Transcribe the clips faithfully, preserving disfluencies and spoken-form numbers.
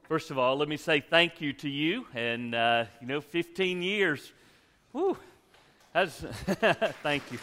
First of all, let me say thank you to you, and, uh, you know, fifteen years, whew, that's, thank you.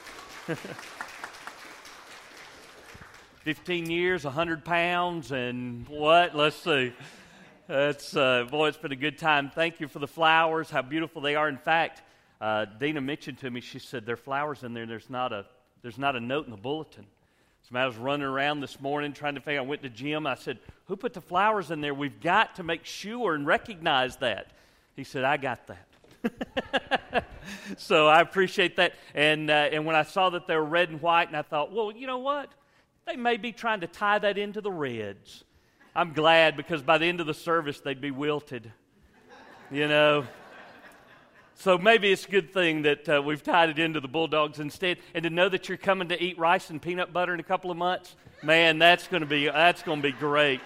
fifteen years, one hundred pounds, and what? Let's see. That's, uh, boy, it's been a good time. Thank you for the flowers, how beautiful they are. In fact, uh, Dina mentioned to me, she said, there are flowers in there, and there's not a, there's not a note in the bulletin. So I was running around this morning trying to figure out, I went to Jim, I said, who put the flowers in there? We've got to make sure and recognize that. He said, I got that. So I appreciate that. And, uh, and when I saw that they were red and white, and I thought, well, you know what? They may be trying to tie that into the reds. I'm glad, because by the end of the service, they'd be wilted, you know. So maybe it's a good thing that uh, we've tied it into the Bulldogs instead. And to know that you're coming to eat rice and peanut butter in a couple of months, man, that's going to be that's going to be great.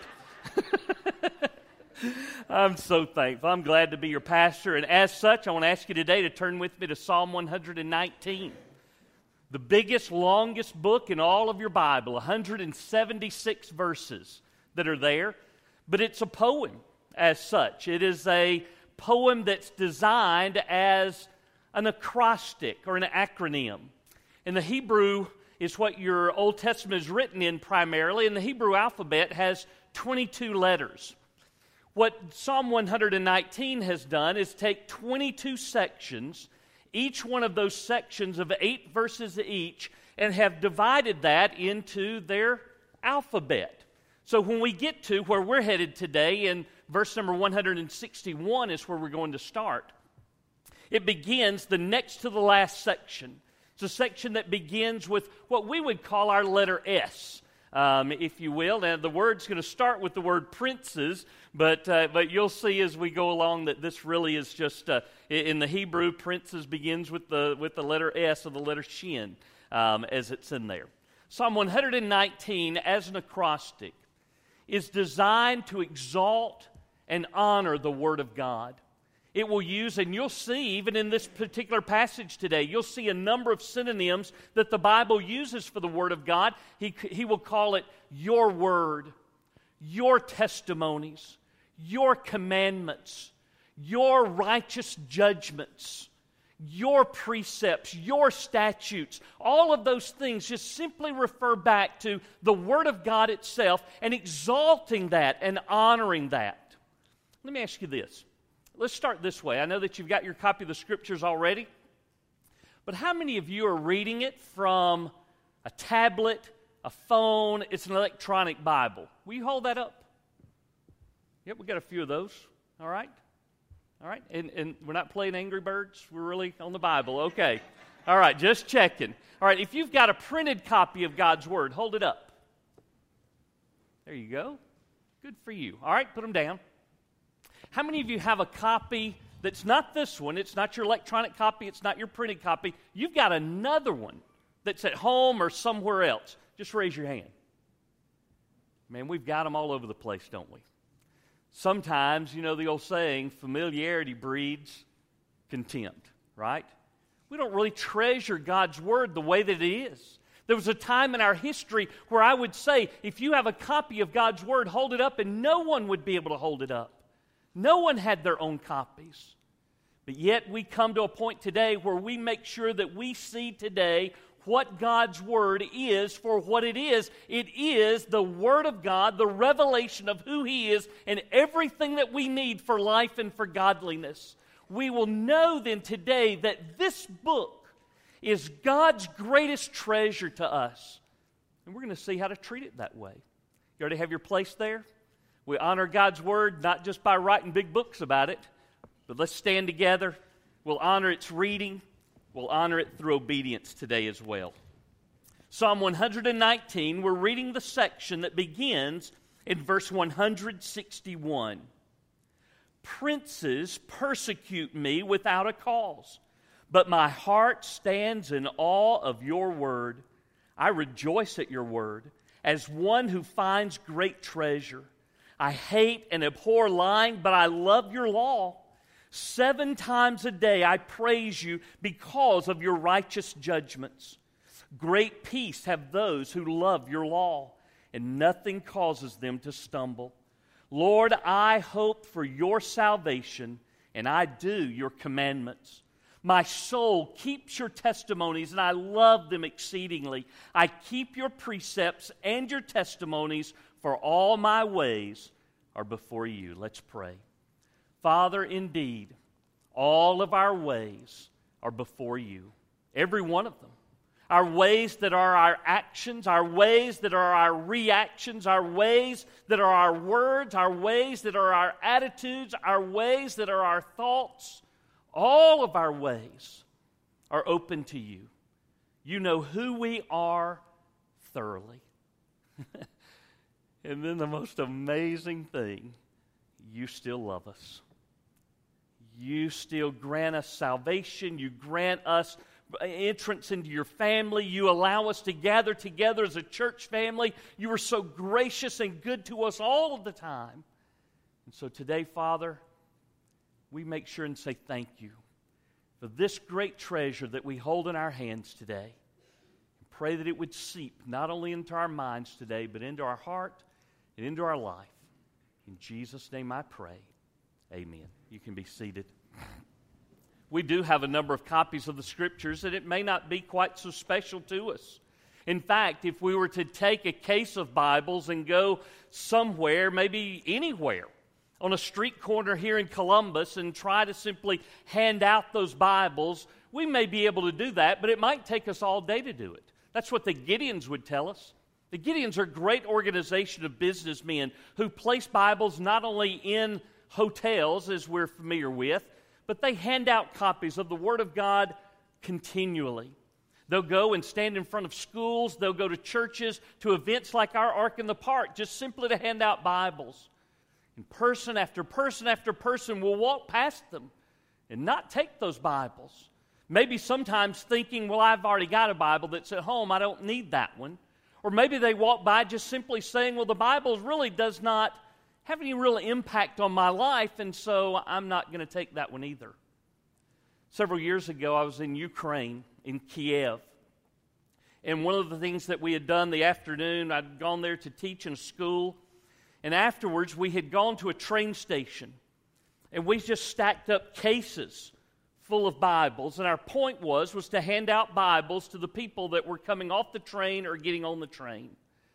I'm so thankful. I'm glad to be your pastor. And as such, I want to ask you today to turn with me to Psalm one nineteen. The biggest, longest book in all of your Bible, one hundred seventy-six verses that are there. But it's a poem as such. It is a poem that's designed as an acrostic or an acronym. And the Hebrew is what your Old Testament is written in primarily, and the Hebrew alphabet has twenty-two letters. What Psalm one nineteen has done is take twenty-two sections, each one of those sections of eight verses each, and have divided that into their alphabet. So when we get to where we're headed today, in verse number one hundred sixty-one is where we're going to start. It begins the next to the last section. It's a section that begins with what we would call our letter S, um, if you will. Now, the word's going to start with the word princes, but uh, but you'll see as we go along that this really is just, uh, in the Hebrew, princes begins with the with the letter S or the letter Shin, um, as it's in there. Psalm one nineteen, as an acrostic, is designed to exalt and honor the Word of God. It will use, and you'll see, even in this particular passage today, you'll see a number of synonyms that the Bible uses for the Word of God. He, he will call it your Word, your testimonies, your commandments, your righteous judgments, your precepts, your statutes. All of those things just simply refer back to the Word of God itself and exalting that and honoring that. Let me ask you this. Let's start this way. I know that you've got your copy of the Scriptures already, but how many of you are reading it from a tablet, a phone? It's an electronic Bible. Will you hold that up? Yep, we got a few of those. All right. All right, and, and we're not playing Angry Birds. We're really on the Bible. Okay. All right, just checking. All right, if you've got a printed copy of God's Word, hold it up. There you go. Good for you. All right, put them down. How many of you have a copy that's not this one? It's not your electronic copy. It's not your printed copy. You've got another one that's at home or somewhere else. Just raise your hand. Man, we've got them all over the place, don't we? Sometimes, you know the old saying, familiarity breeds contempt, right? We don't really treasure God's Word the way that it is. There was a time in our history where I would say, if you have a copy of God's Word, hold it up, and no one would be able to hold it up. No one had their own copies. But yet we come to a point today where we make sure that we see today what God's Word is for what it is. It is the Word of God, the revelation of who He is, and everything that we need for life and for godliness. We will know then today that this book is God's greatest treasure to us. And we're going to see how to treat it that way. You already have your place there? We honor God's Word not just by writing big books about it, but let's stand together. We'll honor its reading. We'll honor it through obedience today as well. Psalm one nineteen, we're reading the section that begins in verse one sixty-one. Princes persecute me without a cause, but my heart stands in awe of your word. I rejoice at your word as one who finds great treasure. I hate and abhor lying, but I love your law. Seven times a day I praise you because of your righteous judgments. Great peace have those who love your law, and nothing causes them to stumble. Lord, I hope for your salvation, and I do your commandments. My soul keeps your testimonies, and I love them exceedingly. I keep your precepts and your testimonies, for all my ways are before you. Let's pray. Father, indeed, all of our ways are before you, every one of them. Our ways that are our actions, our ways that are our reactions, our ways that are our words, our ways that are our attitudes, our ways that are our thoughts, all of our ways are open to you. You know who we are thoroughly. And then the most amazing thing, you still love us. You still grant us salvation. You grant us entrance into your family. You allow us to gather together as a church family. You are so gracious and good to us all of the time. And so today, Father, we make sure and say thank you for this great treasure that we hold in our hands today. And pray that it would seep not only into our minds today, but into our heart and into our life. In Jesus' name I pray. Amen. You can be seated. We do have a number of copies of the Scriptures, and it may not be quite so special to us. In fact, if we were to take a case of Bibles and go somewhere, maybe anywhere, on a street corner here in Columbus and try to simply hand out those Bibles, we may be able to do that, but it might take us all day to do it. That's what the Gideons would tell us. The Gideons are a great organization of businessmen who place Bibles not only in hotels, as we're familiar with, but they hand out copies of the Word of God continually. They'll go and stand in front of schools. They'll go to churches, to events like our Ark in the Park, just simply to hand out Bibles. And person after person after person will walk past them and not take those Bibles. Maybe sometimes thinking, well, I've already got a Bible that's at home. I don't need that one. Or maybe they walk by just simply saying, well, the Bible really does not have any real impact on my life, and so I'm not going to take that one either. Several years ago, I was in Ukraine, in Kiev, and one of the things that we had done the afternoon, I'd gone there to teach in a school, and afterwards we had gone to a train station, and we just stacked up cases full of Bibles, and our point was, was to hand out Bibles to the people that were coming off the train or getting on the train.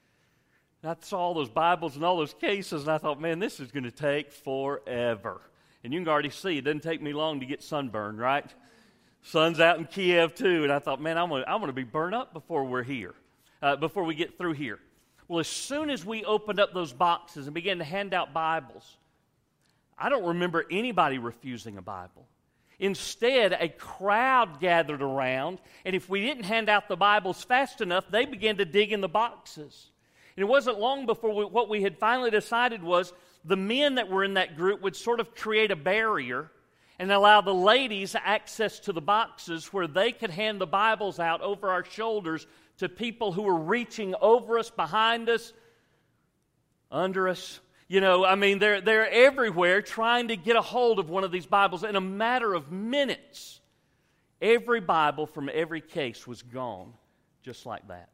I saw all those Bibles and all those cases, and I thought, man, this is going to take forever. And you can already see, it doesn't take me long to get sunburned, right? Sun's out in Kiev, too, and I thought, man, I'm going to, I'm going to be burned up before we're here, uh, before we get through here. Well, as soon as we opened up those boxes and began to hand out Bibles, I don't remember anybody refusing a Bible. Instead, a crowd gathered around, and if we didn't hand out the Bibles fast enough, they began to dig in the boxes. And it wasn't long before we, what we had finally decided was the men that were in that group would sort of create a barrier and allow the ladies access to the boxes where they could hand the Bibles out over our shoulders to people who were reaching over us, behind us, under us. You know, I mean, they're, they're everywhere trying to get a hold of one of these Bibles. In a matter of minutes, every Bible from every case was gone just like that.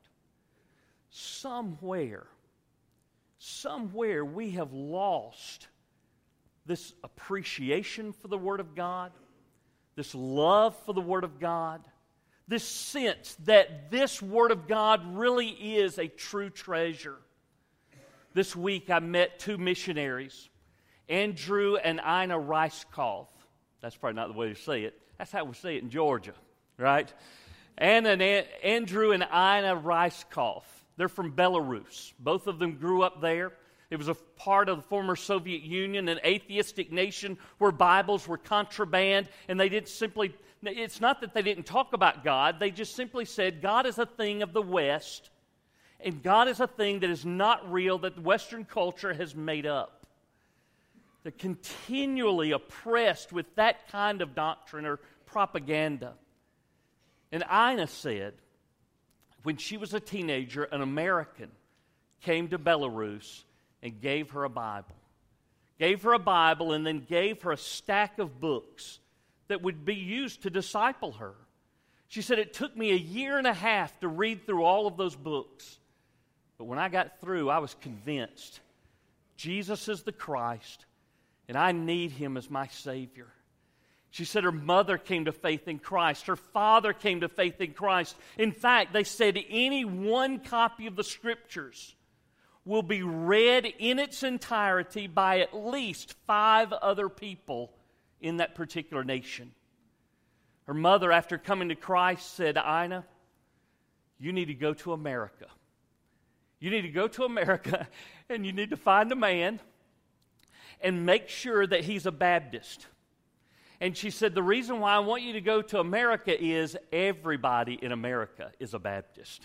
Somewhere, somewhere we have lost this appreciation for the Word of God, this love for the Word of God, this sense that this Word of God really is a true treasure. This week I met two missionaries, Andrew and Ina Reiskopf. That's probably not the way to say it. That's how we say it in Georgia, right? And an Andrew and Ina Reiskopf. They're from Belarus. Both of them grew up there. It was a part of the former Soviet Union, an atheistic nation where Bibles were contraband, and they didn't simply, it's not that they didn't talk about God, they just simply said God is a thing of the West, and God is a thing that is not real, that Western culture has made up. They're continually oppressed with that kind of doctrine or propaganda. And Ina said, when she was a teenager, an American came to Belarus and gave her a Bible. Gave her a Bible and then gave her a stack of books that would be used to disciple her. She said, it took me a year and a half to read through all of those books. But when I got through, I was convinced Jesus is the Christ, and I need Him as my Savior. She said her mother came to faith in Christ. Her father came to faith in Christ. In fact, they said any one copy of the Scriptures will be read in its entirety by at least five other people in that particular nation. Her mother, after coming to Christ, said, Ina, you need to go to America. You need to go to America and you need to find a man and make sure that he's a Baptist. And she said, the reason why I want you to go to America is everybody in America is a Baptist.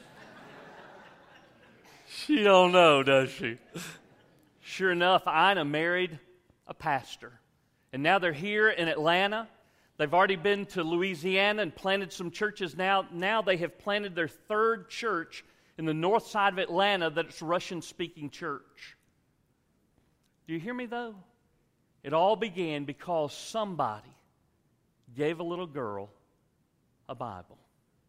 She don't know, does she? Sure enough, Ina married a pastor. And now they're here in Atlanta. They've already been to Louisiana and planted some churches. Now, now they have planted their third church in the north side of Atlanta that's a Russian-speaking church. Do you hear me, though? It all began because somebody gave a little girl a Bible.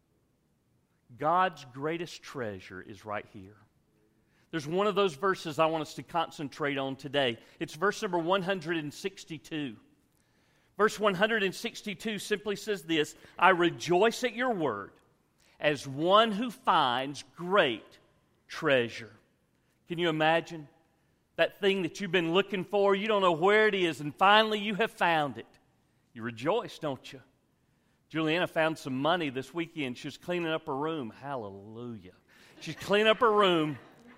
God's greatest treasure is right here. There's one of those verses I want us to concentrate on today. It's verse number one hundred sixty-two. Verse one hundred sixty-two simply says this, I rejoice at your word as one who finds great treasure. Can you imagine that thing that you've been looking for? You don't know where it is, and finally you have found it. You rejoice, don't you? Juliana found some money this weekend. She was cleaning up her room. Hallelujah. She's cleaning up her room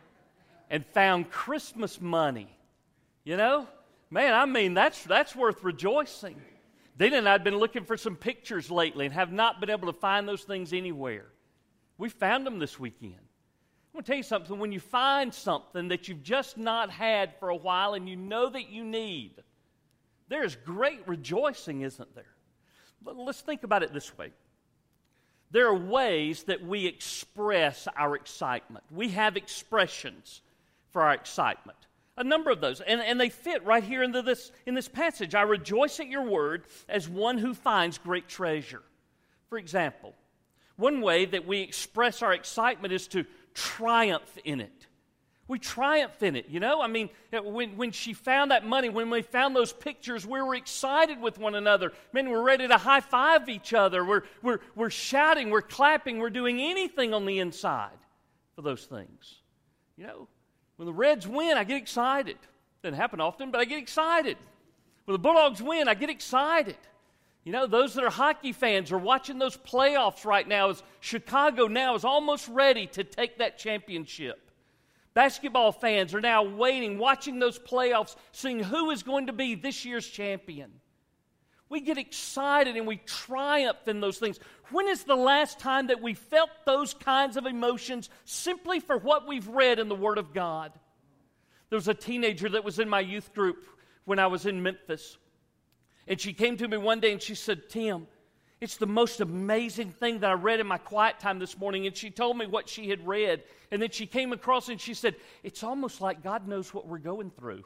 and found Christmas money. You know? Man, I mean, that's that's worth rejoicing. Dana and I have been looking for some pictures lately and have not been able to find those things anywhere. We found them this weekend. I want to tell you something. When you find something that you've just not had for a while and you know that you need, there's great rejoicing, isn't there? But let's think about it this way. There are ways that we express our excitement. We have expressions for our excitement. A number of those. And, and they fit right here into this, in this passage. I rejoice at your word as one who finds great treasure. For example, one way that we express our excitement is to triumph in it. We triumph in it, you know? I mean, when, when she found that money, when we found those pictures, we were excited with one another. Man, we're ready to high-five each other. We're, we're, we're shouting, we're clapping, we're doing anything on the inside for those things. You know, when the Reds win, I get excited. Doesn't happen often, but I get excited. When the Bulldogs win, I get excited. You know, those that are hockey fans are watching those playoffs right now as Chicago now is almost ready to take that championship. Basketball fans are now waiting, watching those playoffs, seeing who is going to be this year's champion. We get excited and we triumph in those things. When is the last time that we felt those kinds of emotions simply for what we've read in the Word of God? There was a teenager that was in my youth group when I was in Memphis. And she came to me one day and she said, Tim, it's the most amazing thing that I read in my quiet time this morning. And she told me what she had read. And then she came across and she said, it's almost like God knows what we're going through.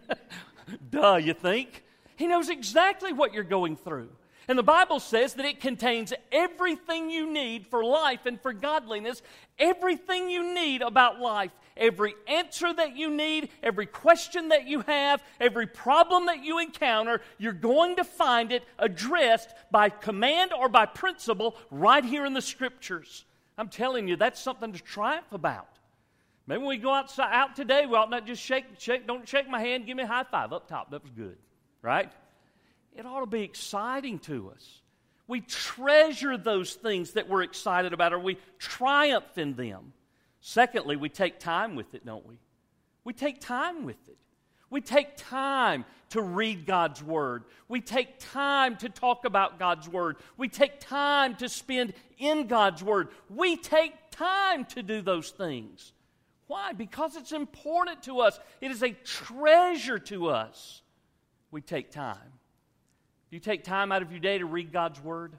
Duh, you think? He knows exactly what you're going through. And the Bible says that it contains everything you need for life and for godliness, everything you need about life, every answer that you need, every question that you have, every problem that you encounter, you're going to find it addressed by command or by principle right here in the Scriptures. I'm telling you, that's something to triumph about. Maybe when we go outside, out today, we ought not just shake, shake, don't shake my hand, give me a high five up top. That was good, right? It ought to be exciting to us. We treasure those things that we're excited about, or we triumph in them. Secondly, we take time with it, don't we? We take time with it. We take time to read God's Word. We take time to talk about God's Word. We take time to spend in God's Word. We take time to do those things. Why? Because it's important to us. It is a treasure to us. We take time. Do you take time out of your day to read God's Word?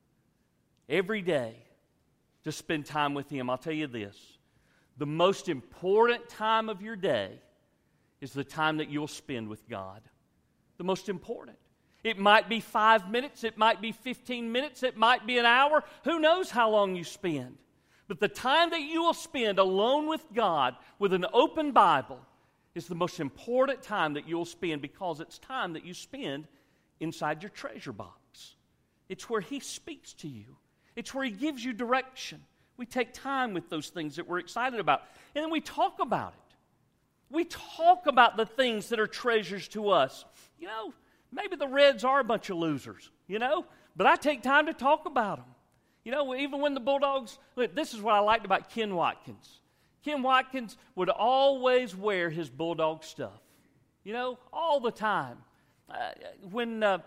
Every day to spend time with Him. I'll tell you this. The most important time of your day is the time that you'll spend with God. The most important. It might be five minutes. It might be fifteen minutes. It might be an hour. Who knows how long you spend? But the time that you will spend alone with God with an open Bible is the most important time that you'll spend because it's time that you spend inside your treasure box. It's where He speaks to you. It's where He gives you direction. We take time with those things that we're excited about. And then we talk about it. We talk about the things that are treasures to us. You know, maybe the Reds are a bunch of losers, you know, but I take time to talk about them. You know, even when the Bulldogs, look, this is what I liked about Ken Watkins. Ken Watkins would always wear his Bulldog stuff, you know, all the time. Uh, when uh,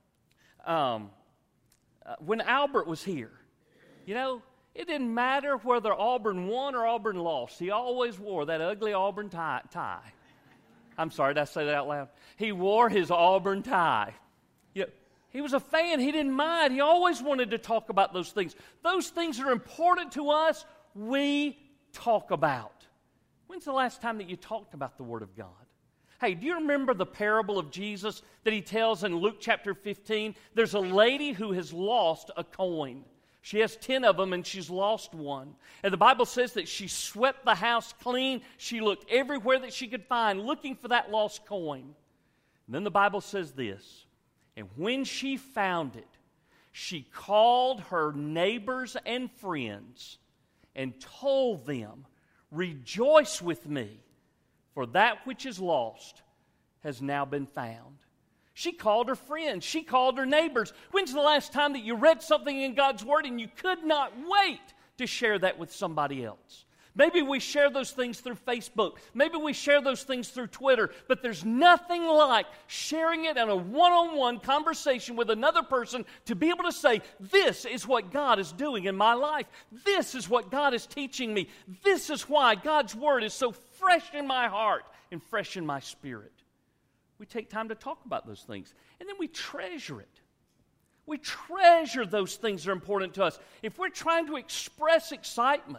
um, uh, when Albert was here, you know, it didn't matter whether Auburn won or Auburn lost. He always wore that ugly Auburn tie. tie. I'm sorry, did I say that out loud? He wore his Auburn tie. You know, he was a fan. He didn't mind. He always wanted to talk about those things. Those things that are important to us, we talk about. When's the last time that you talked about the Word of God? Hey, do you remember the parable of Jesus that He tells in Luke chapter fifteen? There's a lady who has lost a coin. She has ten of them and she's lost one. And the Bible says that she swept the house clean. She looked everywhere that she could find looking for that lost coin. And then the Bible says this, and when she found it, she called her neighbors and friends and told them, "Rejoice with me, for that which is lost has now been found." She called her friends. She called her neighbors. When's the last time that you read something in God's Word and you could not wait to share that with somebody else? Maybe we share those things through Facebook. Maybe we share those things through Twitter. But there's nothing like sharing it in a one-on-one conversation with another person to be able to say, this is what God is doing in my life. This is what God is teaching me. This is why God's Word is so fresh in my heart and fresh in my spirit. We take time to talk about those things. And then we treasure it. We treasure those things that are important to us. If we're trying to express excitement,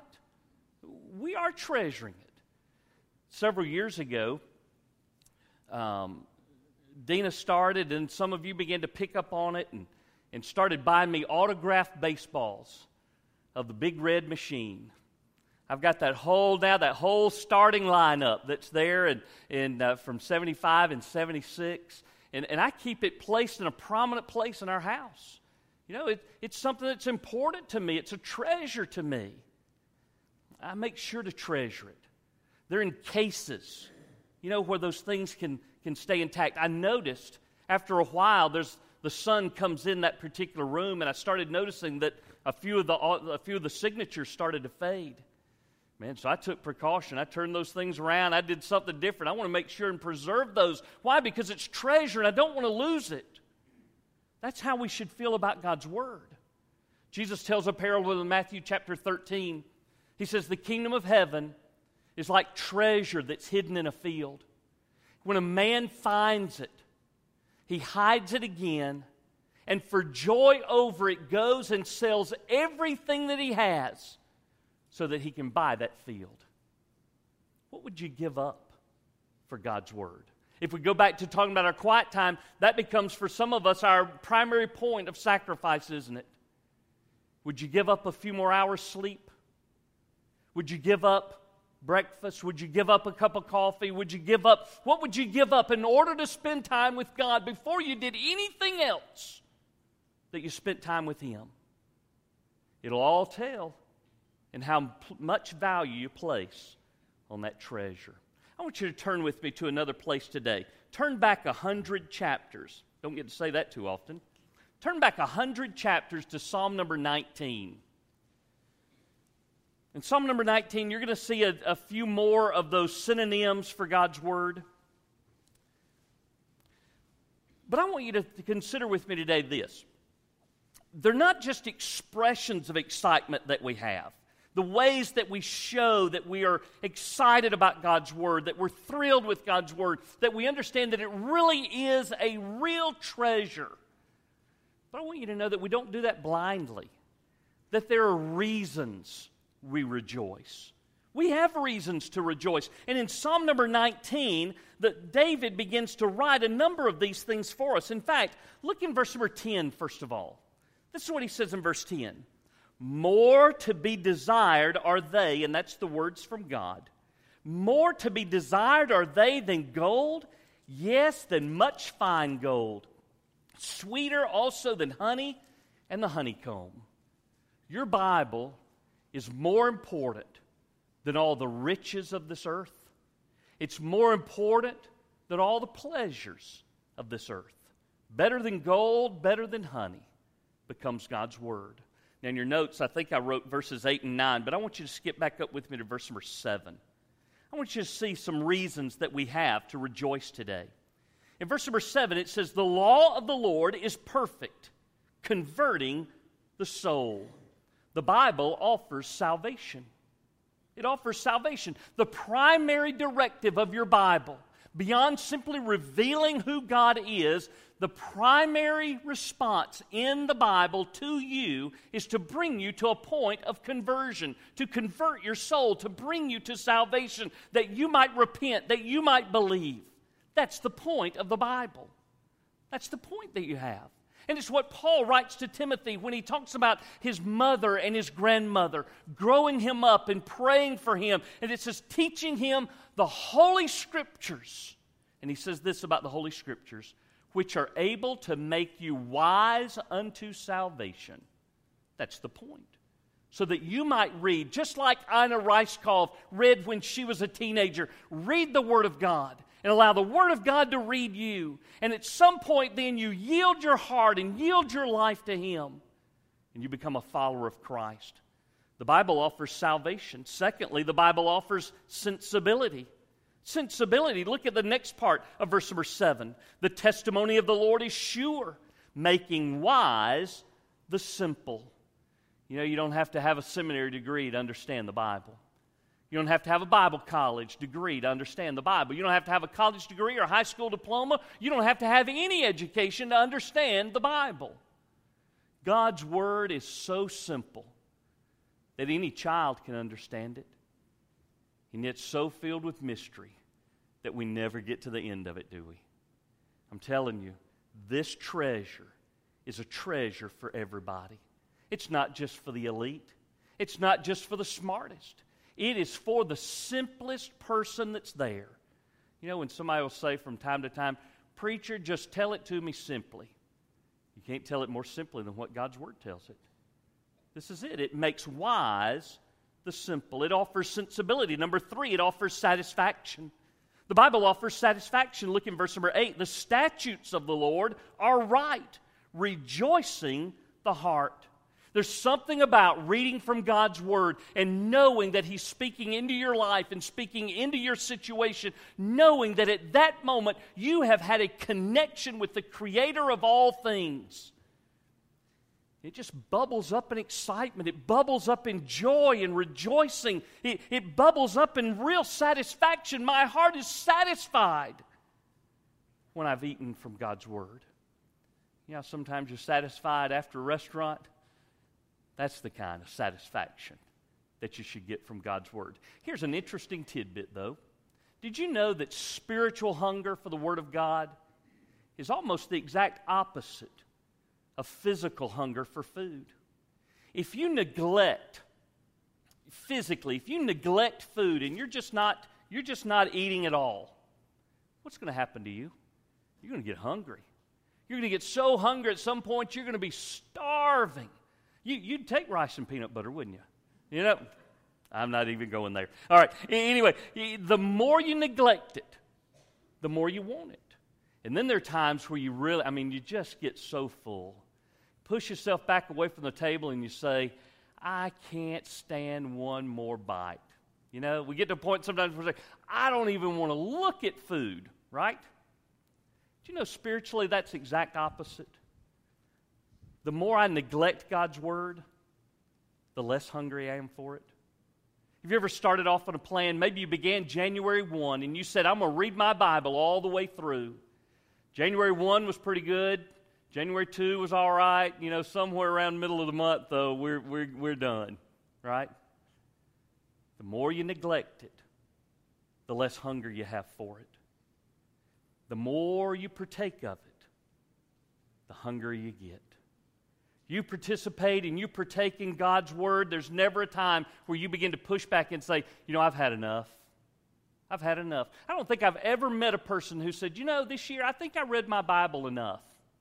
we are treasuring it. Several years ago, um, Dina started, and some of you began to pick up on it and, and started buying me autographed baseballs of the Big Red Machine. I've got that whole now that whole starting lineup that's there, and, and uh, from seventy-five and seventy-six, and, and I keep it placed in a prominent place in our house. You know, it, it's something that's important to me. It's a treasure to me. I make sure to treasure it. They're in cases, you know, where those things can, can stay intact. I noticed after a while, there's the sun comes in that particular room, and I started noticing that a few of the a few of the signatures started to fade. Man, so I took precaution. I turned those things around. I did something different. I want to make sure and preserve those. Why? Because it's treasure, and I don't want to lose it. That's how we should feel about God's Word. Jesus tells a parable in Matthew chapter thirteen. He says, the kingdom of heaven is like treasure that's hidden in a field. When a man finds it, he hides it again, and for joy over it goes and sells everything that he has so that he can buy that field. What would you give up for God's Word? If we go back to talking about our quiet time, that becomes for some of us our primary point of sacrifice, isn't it? Would you give up a few more hours sleep? Would you give up breakfast? Would you give up a cup of coffee? Would you give up, what would you give up in order to spend time with God before you did anything else that you spent time with Him? It'll all tell in how much value you place on that treasure. I want you to turn with me to another place today. Turn back a hundred chapters. Don't get to say that too often. Turn back a hundred chapters to Psalm number nineteen. In Psalm number nineteen, you're going to see a, a few more of those synonyms for God's Word. But I want you to, to consider with me today this. They're not just expressions of excitement that we have. The ways that we show that we are excited about God's Word, that we're thrilled with God's Word, that we understand that it really is a real treasure. But I want you to know that we don't do that blindly, that there are reasons we rejoice. We have reasons to rejoice. And in Psalm number nineteen, that David begins to write a number of these things for us. In fact, look in verse number ten, first of all. This is what he says in verse ten. More to be desired are they, and that's the words from God, More to be desired are they than gold, yes, than much fine gold. Sweeter also than honey and the honeycomb. Your Bible is more important than all the riches of this earth. It's more important than all the pleasures of this earth. Better than gold, better than honey becomes God's Word. Now in your notes, I think I wrote verses eight and nine, but I want you to skip back up with me to verse number seven. I want you to see some reasons that we have to rejoice today. In verse number seven, it says, "The law of the Lord is perfect, converting the soul." The Bible offers salvation. It offers salvation. The primary directive of your Bible, beyond simply revealing who God is, the primary response in the Bible to you is to bring you to a point of conversion, to convert your soul, to bring you to salvation, that you might repent, that you might believe. That's the point of the Bible. That's the point that you have. And it's what Paul writes to Timothy when he talks about his mother and his grandmother, growing him up and praying for him. And it says, teaching him the Holy Scriptures. And he says this about the Holy Scriptures, which are able to make you wise unto salvation. That's the point. So that you might read, just like Ina Reiskov read when she was a teenager, read the Word of God and allow the Word of God to read you. And at some point then you yield your heart and yield your life to Him, and you become a follower of Christ. The Bible offers salvation. Secondly, the Bible offers sensibility. Sensibility. Look at the next part of verse number seven. The testimony of the Lord is sure, making wise the simple. You know, you don't have to have a seminary degree to understand the Bible. You don't have to have a Bible college degree to understand the Bible. You don't have to have a college degree or a high school diploma. You don't have to have any education to understand the Bible. God's Word is so simple that any child can understand it. And yet so filled with mystery that we never get to the end of it, do we? I'm telling you, this treasure is a treasure for everybody. It's not just for the elite. It's not just for the smartest. It is for the simplest person that's there. You know, when somebody will say from time to time, "Preacher, just tell it to me simply." You can't tell it more simply than what God's Word tells it. This is it. It makes wise the simple. It offers sensibility. Number three, it offers satisfaction. The Bible offers satisfaction. Look in verse number eight. The statutes of the Lord are right, rejoicing the heart. There's something about reading from God's Word and knowing that He's speaking into your life and speaking into your situation, knowing that at that moment you have had a connection with the Creator of all things. It just bubbles up in excitement. It bubbles up in joy and rejoicing. It, it bubbles up in real satisfaction. My heart is satisfied when I've eaten from God's Word. You know, sometimes you're satisfied after a restaurant. That's the kind of satisfaction that you should get from God's Word. Here's an interesting tidbit, though. Did you know that spiritual hunger for the Word of God is almost the exact opposite of physical hunger for food? If you neglect, physically, if you neglect food and you're just not, you're just not eating at all, what's going to happen to you? You're going to get hungry. You're going to get so hungry at some point you're going to be starving. You, you'd take rice and peanut butter, wouldn't you? You know, I'm not even going there. All right, anyway, the more you neglect it, the more you want it. And then there are times where you really, I mean, you just get so full. Push yourself back away from the table and you say, I can't stand one more bite. You know, we get to a point sometimes where we say, I don't even want to look at food, right? Do you know spiritually that's the exact opposite? The more I neglect God's Word, the less hungry I am for it. Have you ever started off on a plan? Maybe you began January first and you said, I'm going to read my Bible all the way through. January first was pretty good. January second was all right. You know, somewhere around the middle of the month, though, we're, we're, we're done, right? The more you neglect it, the less hunger you have for it. The more you partake of it, the hungrier you get. You participate and you partake in God's Word. There's never a time where you begin to push back and say, you know, I've had enough. I've had enough. I don't think I've ever met a person who said, you know, this year I think I read my Bible enough.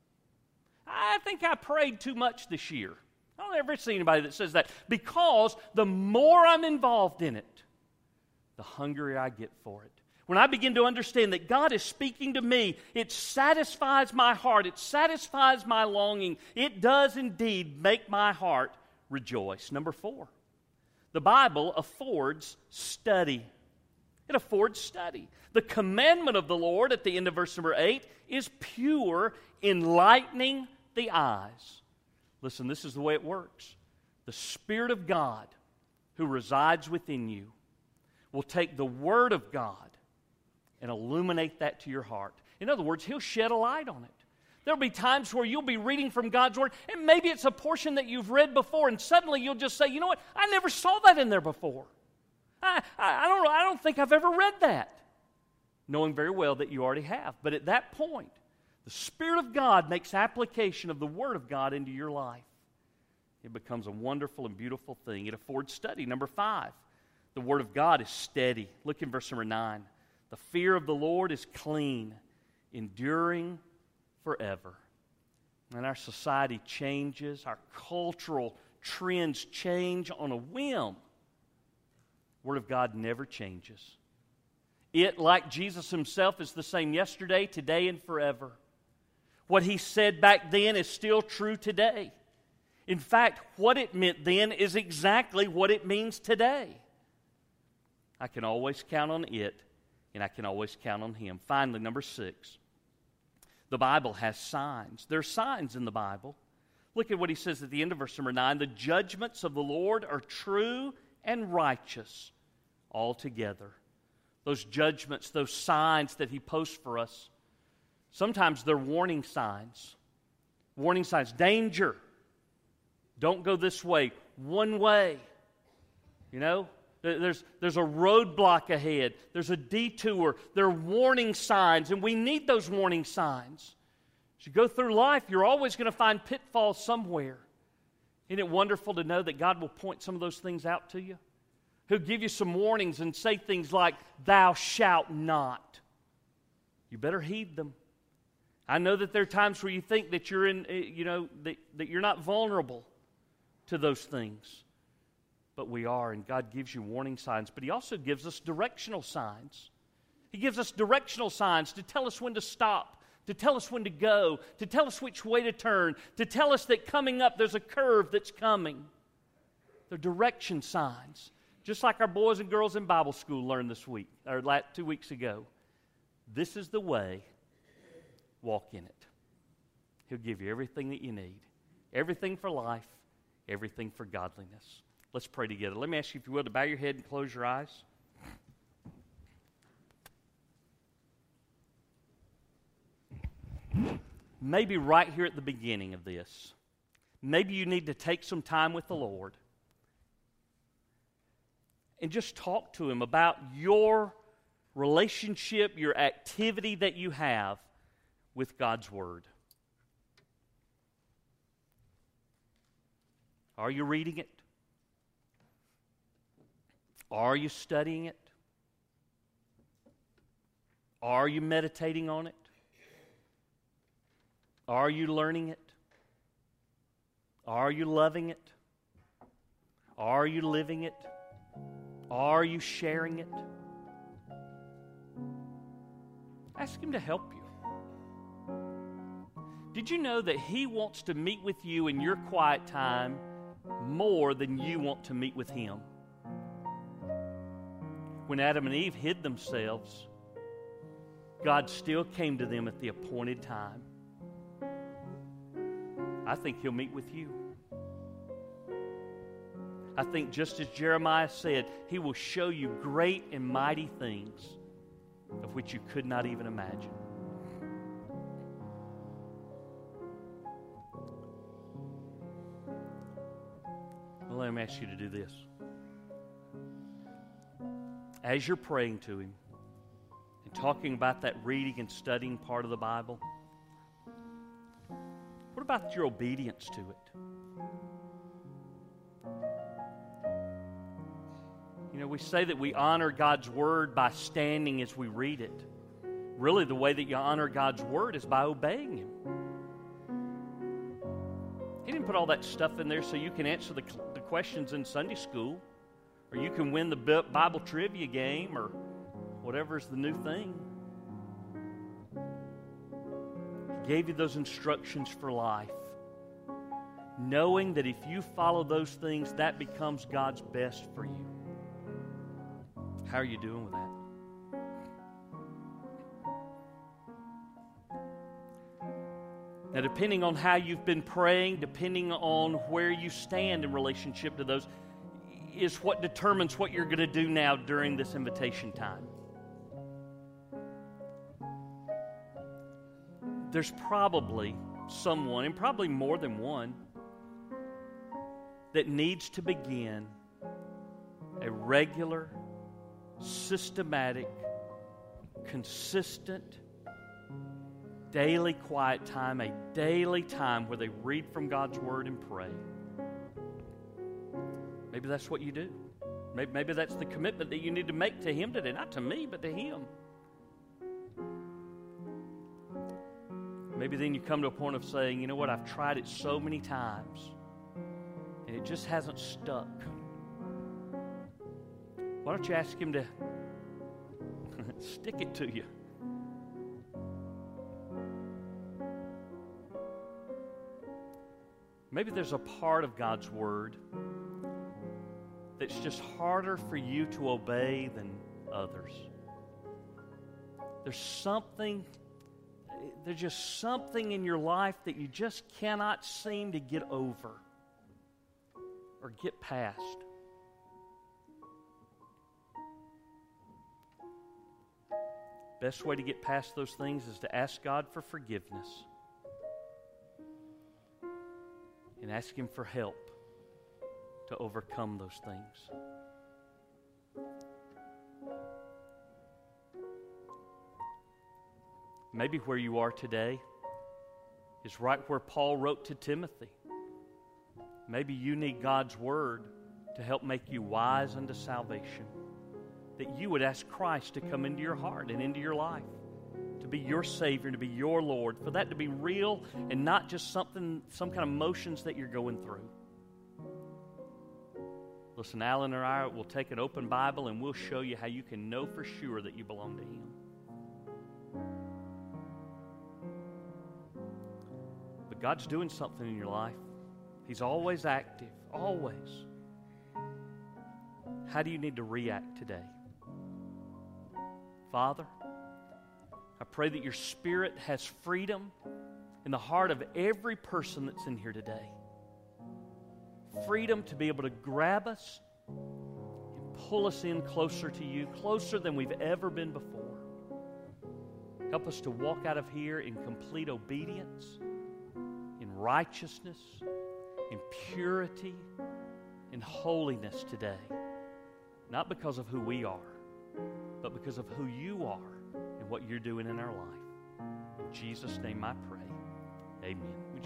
I think I prayed too much this year. I don't ever see anybody that says that, because the more I'm involved in it, the hungrier I get for it. When I begin to understand that God is speaking to me, it satisfies my heart. It satisfies my longing. It does indeed make my heart rejoice. Number four, the Bible affords study. It affords study. The commandment of the Lord at the end of verse number eight is pure, enlightening the eyes. Listen, this is the way it works. The Spirit of God who resides within you will take the Word of God and illuminate that to your heart. In other words, He'll shed a light on it. There'll be times where you'll be reading from God's Word, and maybe it's a portion that you've read before, and suddenly you'll just say, you know what, I never saw that in there before. I, I, I, don't, I don't think I've ever read that. Knowing very well that you already have. But at that point, the Spirit of God makes application of the Word of God into your life. It becomes a wonderful and beautiful thing. It affords study. Number five, the Word of God is steady. Look in verse number nine. The fear of the Lord is clean, enduring forever. And our society changes. Our cultural trends change on a whim. The Word of God never changes. It, like Jesus Himself, is the same yesterday, today, and forever. What He said back then is still true today. In fact, what it meant then is exactly what it means today. I can always count on it, and I can always count on Him. Finally, number six, the Bible has signs. There are signs in the Bible. Look at what He says at the end of verse number nine. The judgments of the Lord are true and righteous altogether. Those judgments, those signs that He posts for us, sometimes they're warning signs. Warning signs. Danger. Don't go this way. One way. You know, there's, there's a roadblock ahead. There's a detour. There are warning signs, and we need those warning signs. As you go through life, you're always going to find pitfalls somewhere. Isn't it wonderful to know that God will point some of those things out to you? He'll give you some warnings and say things like, thou shalt not. You better heed them. I know that there are times where you think that you're in, you know, that, that you're not vulnerable to those things. But we are, and God gives you warning signs. But He also gives us directional signs. He gives us directional signs to tell us when to stop, to tell us when to go, to tell us which way to turn, to tell us that coming up there's a curve that's coming. They're direction signs. Just like our boys and girls in Bible school learned this week, or last, two weeks ago. This is the way. Walk in it. He'll give you everything that you need. Everything for life. Everything for godliness. Let's pray together. Let me ask you, if you will, to bow your head and close your eyes. Maybe right here at the beginning of this, maybe you need to take some time with the Lord and just talk to Him about your relationship, your activity that you have with God's Word. Are you reading it? Are you studying it? Are you meditating on it? Are you learning it? Are you loving it? Are you living it? Are you sharing it? Ask Him to help you. Did you know that He wants to meet with you in your quiet time more than you want to meet with Him? When Adam and Eve hid themselves, God still came to them at the appointed time. I think He'll meet with you. I think just as Jeremiah said, He will show you great and mighty things of which you could not even imagine. Well, let me ask you to do this. As you're praying to Him and talking about that reading and studying part of the Bible, what about your obedience to it? You know, we say that we honor God's Word by standing as we read it. Really, the way that you honor God's Word is by obeying Him. He didn't put all that stuff in there so you can answer the, the questions in Sunday school, or you can win the Bible trivia game, or whatever's the new thing. He gave you those instructions for life, knowing that if you follow those things, that becomes God's best for you. How are you doing with that? Now, depending on how you've been praying, depending on where you stand in relationship to those, is what determines what you're going to do now during this invitation time. There's probably someone, and probably more than one, that needs to begin a regular, systematic, consistent, daily quiet time, a daily time where they read from God's Word and pray. Maybe that's what you do. Maybe, maybe that's the commitment that you need to make to Him today. Not to me, but to Him. Maybe then you come to a point of saying, you know what, I've tried it so many times, and it just hasn't stuck. Why don't you ask Him to stick it to you? Maybe there's a part of God's Word that's just harder for you to obey than others. There's something, there's just something in your life that you just cannot seem to get over or get past. Best way to get past those things is to ask God for forgiveness and ask Him for help to overcome those things. Maybe where you are today is right where Paul wrote to Timothy. Maybe you need God's Word to help make you wise unto salvation. That you would ask Christ to come into your heart and into your life, to be your Savior, to be your Lord, for that to be real and not just something, some kind of motions that you're going through. Listen, Alan or I will take an open Bible and we'll show you how you can know for sure that you belong to Him. But God's doing something in your life. He's always active, always. How do you need to react today? Father, I pray that your Spirit has freedom in the heart of every person that's in here today. Freedom to be able to grab us and pull us in closer to you, closer than we've ever been before. Help us to walk out of here in complete obedience, in righteousness, in purity, in holiness today. Not because of who we are, but because of who you are and what you're doing in our life. In Jesus' name I pray. Amen.